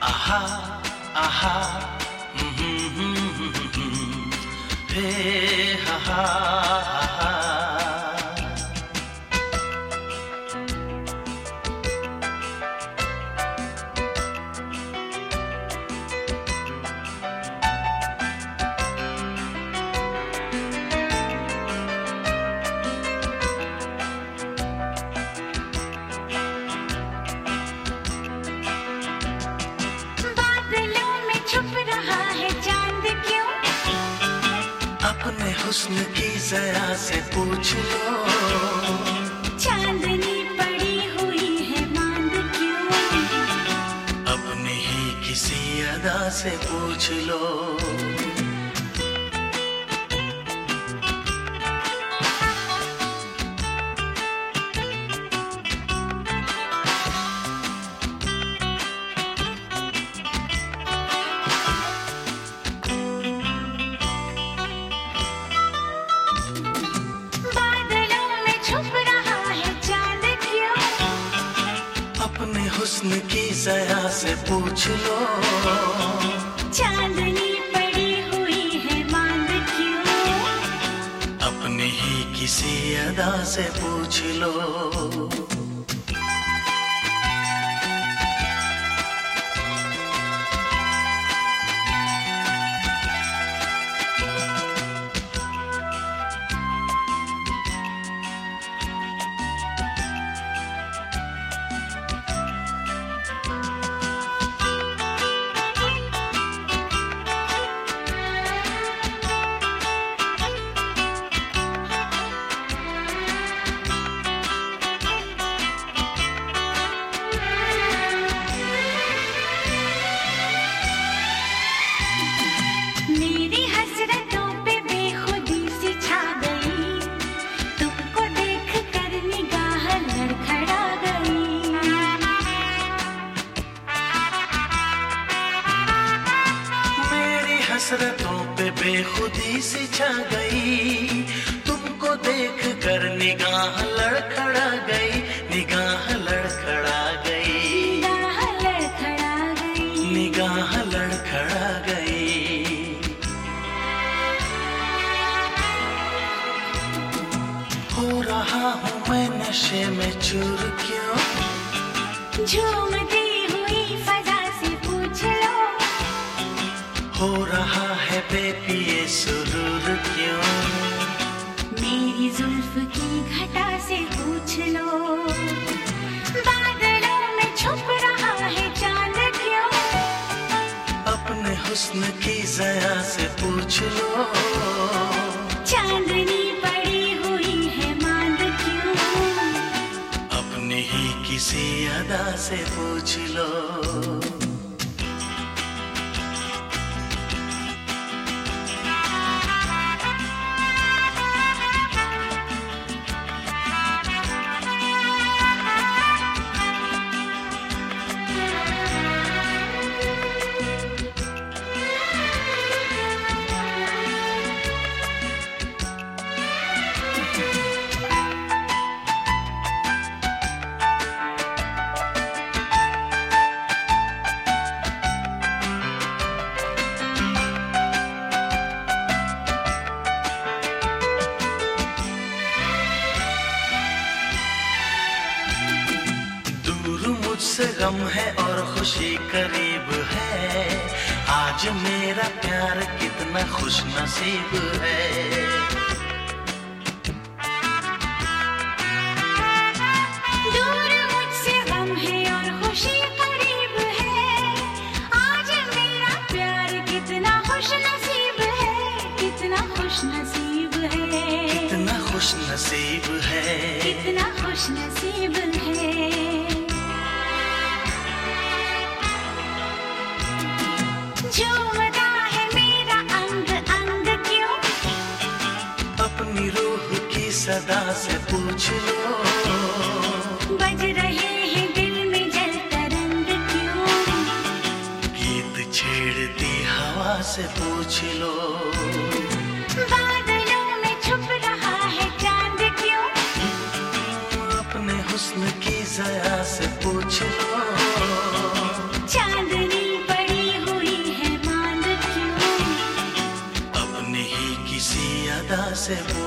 आहा आहा हे हा हा हा। अपने हुस्न की जरा से पूछ लो, चांदनी पड़ी हुई है मांद क्यों? अपनी ही किसी अदा से पूछ लो। अपने हुस्न की जरा से पूछ लो, चांदनी पड़ी हुई है मांद क्यों? अपनी ही किसी अदा से पूछ लो। हसरतों पे बेखुदी सी छा गई, तुमको देख कर निगाह लड़खड़ा गई, निगाह लड़खड़ा गई, निगाह लड़खड़ा गई। हो रहा हूँ मैं नशे में चूर क्यों? झूमती हुई फजा से पूछ लो, हो रहा है बेपिए सुरूर क्यों? मेरी जुल्फ की घटा से पूछ लो, बादलों में छुप रहा है चांद क्यों? अपने हुस्न की जरा से पूछ लो, चांदनी पड़ी हुई है मांद क्यों? अपनी ही किसी अदा से पूछ लो। मुझसे गम है और खुशी करीब है, आज मेरा प्यार कितना खुश नसीब है। दूर मुझसे गम है और खुशी करीब है, आज मेरा प्यार कितना खुश नसीब है, कितना खुश नसीब है, कितना खुश नसीब है, कितना खुश नसीब है। झूमता है मेरा अंग अंग क्यों? अपनी रूह की सदा से पूछ लो, बज रहे हैं दिल में जल तरंग क्यों? गीत छेड़ती हवा से पूछ लो, बादलों में छुप रहा है चांद क्यों? अपने हुस्न की जरा से पूछ लो, चांदनी से